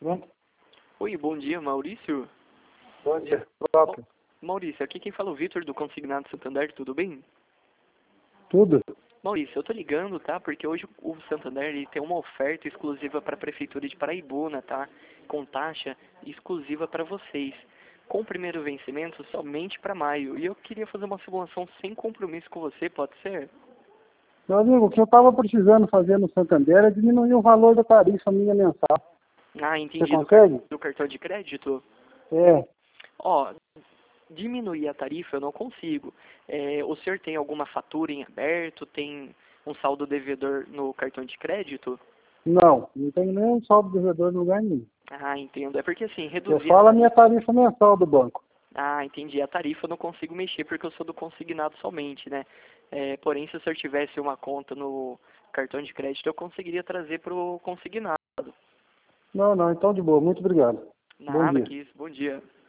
Pronto. Oi, bom dia, Maurício. Bom dia. Próprio. Maurício, aqui quem fala é o Vitor do Consignado Santander, tudo bem? Tudo? Maurício, eu tô ligando, tá? Porque hoje o Santander ele tem uma oferta exclusiva para a Prefeitura de Paraibuna, tá? Com taxa exclusiva para vocês. Com o primeiro vencimento somente para maio. E eu queria fazer uma simulação sem compromisso com você, pode ser? Meu amigo, o que eu estava precisando fazer no Santander é diminuir o valor da tarifa minha mensal. Ah, Você entendi. consegue? Do cartão de crédito? É. Ó, diminuir a tarifa eu não consigo. O senhor tem alguma fatura em aberto? Tem um saldo devedor no cartão de crédito? Não tem nenhum saldo devedor em lugar nenhum. Ah, entendo. É porque assim, Eu reduzir a falo a minha tarifa... tarifa mensal do banco. Ah, entendi. A tarifa eu não consigo mexer porque eu sou do consignado somente, né? Porém, se o senhor tivesse uma conta no cartão de crédito, eu conseguiria trazer para o consignado. Não, então de boa. Muito obrigado. Bom Nada, dia. que isso. Bom dia.